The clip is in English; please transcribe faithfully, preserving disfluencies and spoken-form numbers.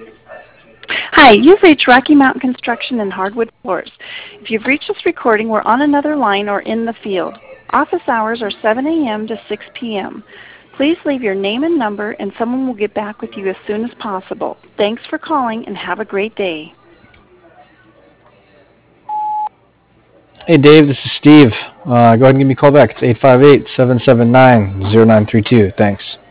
Hi, you've reached Rocky Mountain Construction and Hardwood Floors. If you've reached this recording, we're on another line or in the field. Office hours are seven a m to six p m Please leave your name and number, and someone will get back with you as soon as possible. Thanks for calling, and have a great day. Hey Dave, this is Steve. Uh, go ahead and give me a call back. It's eight five eight, seven seven nine, zero nine three two. Thanks.